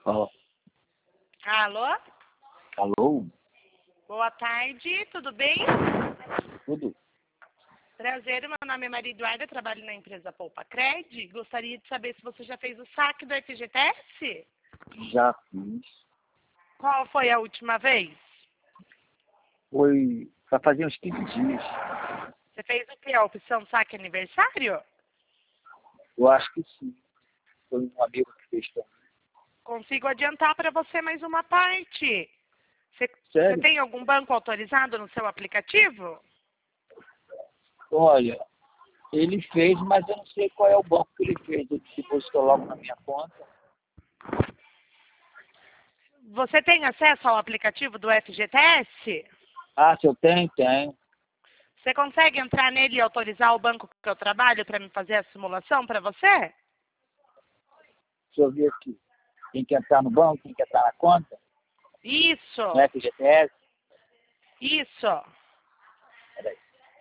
Ó, Alô? alô? Boa tarde, tudo bem? Tudo? Prazer, meu nome é Maria Eduarda, trabalho na empresa Poupa Cred. Gostaria de saber se você já fez o saque do FGTS? Já fiz. Qual foi a última vez? Foi pra fazer uns 15 dias. Você fez o quê? A opção saque aniversário? Eu acho que sim. Foi um amigo que fez também. Consigo adiantar para você mais uma parte. Você Sério? tem algum banco autorizado no seu aplicativo? Olha, ele fez, mas eu não sei qual é o banco que ele fez. Ele depositou logo na minha conta. Você tem acesso ao aplicativo do FGTS? Ah, se eu tenho, tenho. Você consegue entrar nele e autorizar o banco que eu trabalho para me fazer a simulação para você? Deixa eu ver aqui. Tem que entrar no banco, tem que entrar na conta, Isso, no FGTS. isso. Peraí.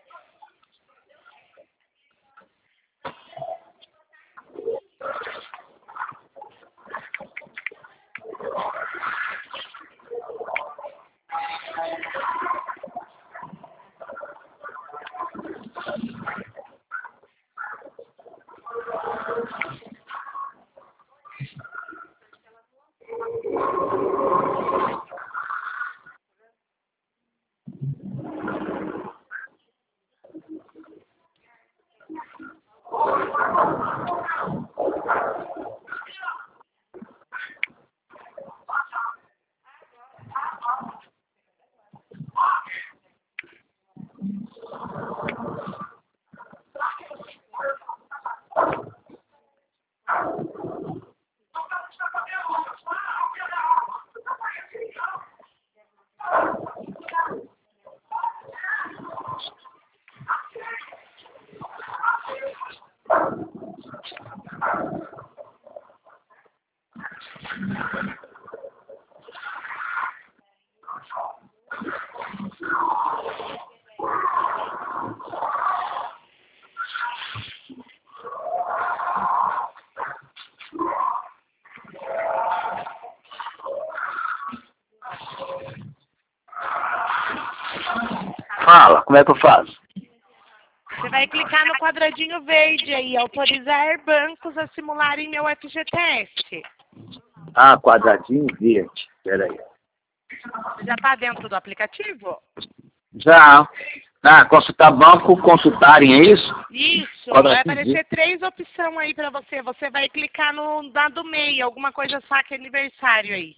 Fala, como é que eu faço? Você vai clicar no quadradinho verde aí, autorizar bancos a simularem meu FGTS. Ah, quadradinho verde. Peraí. Já está dentro do aplicativo? Já. Ah, consultar banco, consultarem, é isso? Isso, vai Quadradinho aparecer verde. 3 opções aí para você. Você vai clicar no lado meio, alguma coisa saque aniversário aí.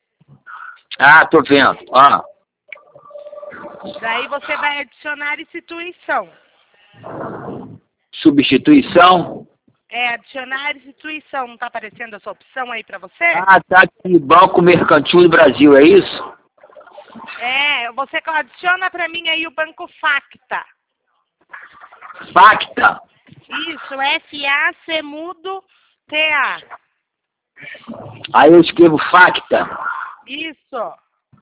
Ah, tô vendo. Ah, Daí você vai adicionar instituição. substituição. Adicionar instituição. Não está aparecendo essa opção aí para você? Ah, tá aqui, Banco Mercantil do Brasil, é isso? Você adiciona para mim aí o Banco Facta. Facta. Isso, F-A-C mudo T-A. Aí eu escrevo Facta. Isso.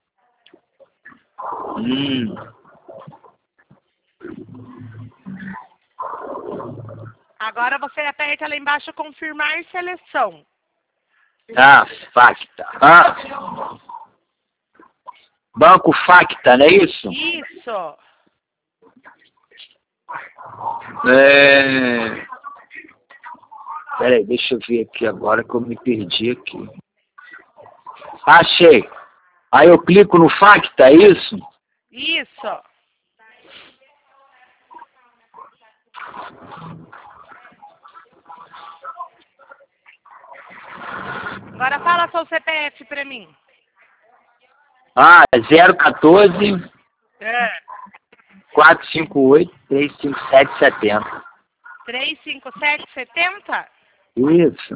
Hum. Agora você aperta lá embaixo confirmar seleção. Ah, Facta. Ah. Banco Facta, não é isso? Isso. Peraí, deixa eu ver aqui agora que eu me perdi aqui. Achei. Aí eu clico no Facta, é isso? Isso. Agora fala seu CPF para mim. Ah, 014 É. 458 35770. 35770? Isso.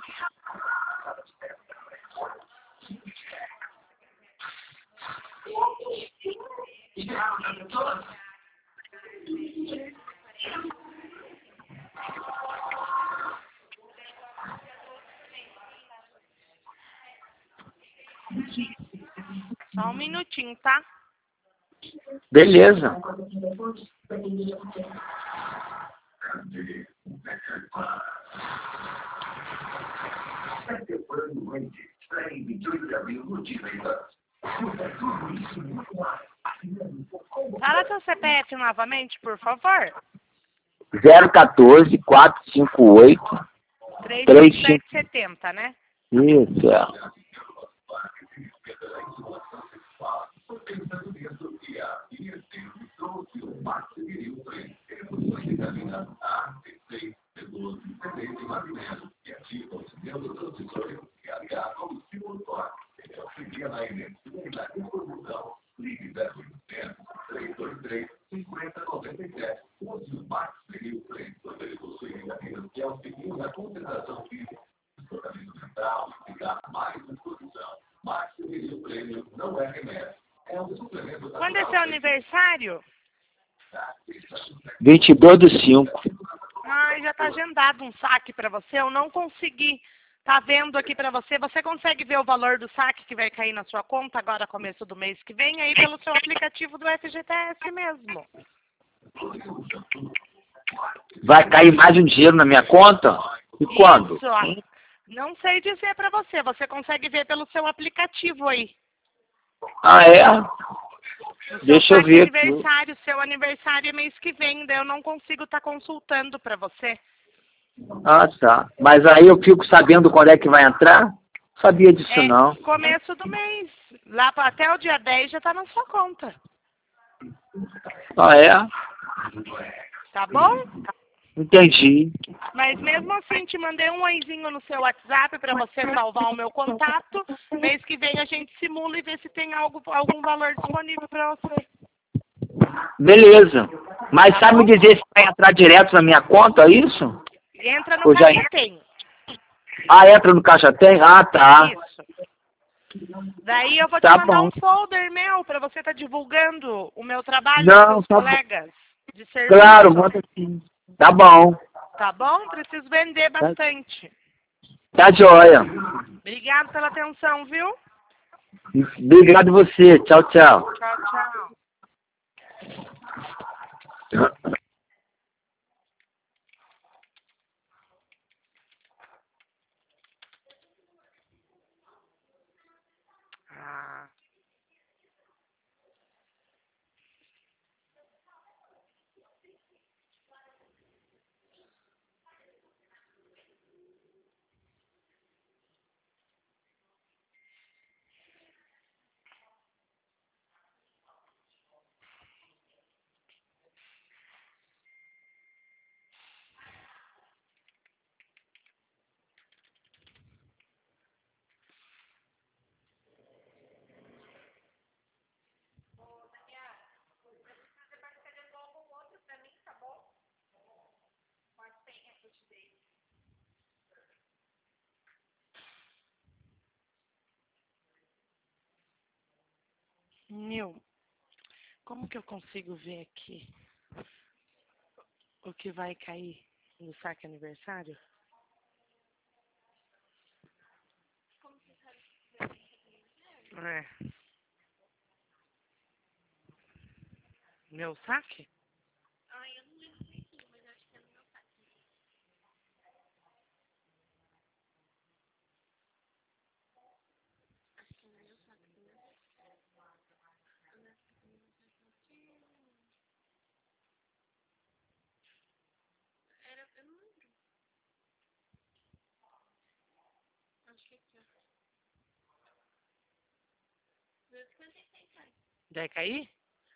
Só um minutinho, tá? Beleza. Fala seu CPF novamente, por favor. 014 458 3770, né? Isso, é. Quando é seu aniversário? 22/5. Ai, já tá agendado um saque para você. Eu não consegui. Tá vendo aqui para você. Você consegue ver o valor do saque que vai cair na sua conta agora, começo do mês que vem, aí pelo seu aplicativo do FGTS mesmo. Vai cair mais um dinheiro na minha conta? E quando? Isso, ó. Não sei dizer para você. Você consegue ver pelo seu aplicativo aí. Ah, é? No Deixa eu saque ver aqui. aniversário, seu aniversário é mês que vem, daí eu não consigo estar consultando para você. Ah, tá. Mas aí eu fico sabendo quando é que vai entrar? Sabia disso não. Começo do mês. Lá até o dia 10 já tá na sua conta. Ah, é? Tá bom? Entendi. Mas mesmo assim, te mandei um oizinho no seu WhatsApp para você salvar o meu contato. Mês que vem a gente simula e vê se tem algum valor disponível para você. Beleza. Mas sabe me dizer se vai entrar direto na minha conta, é isso? Entra no Ou já... Caixa Tem. Ah, entra no Caixa Tem? Ah, tá. Isso. Daí eu vou te Tá mandar bom. um folder meu para você estar divulgando o meu trabalho Não, para os tá bom. colegas de serviço. Claro, manda sim. Tá bom. Tá bom? Preciso vender bastante. Tá joia. Obrigado pela atenção, viu? Obrigado você. Tchau, tchau. Tchau, tchau. Ah. Nil, como que eu consigo ver aqui o que vai cair no saque aniversário? É. Meu saque? Vai cair?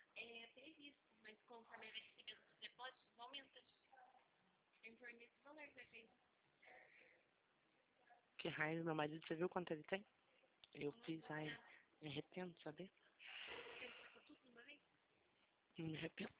Que raiva, meu marido, você viu quanto ele tem? Eu fiz, ai, me arrependo, sabe? Me arrependo.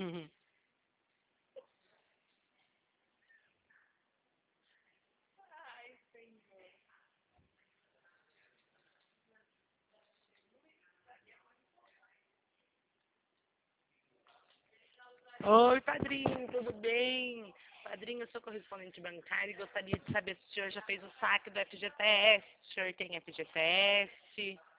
Oi, padrinho, tudo bem? Padrinho, eu sou correspondente bancário e gostaria de saber se o senhor já fez o saque do FGTS. O senhor tem FGTS?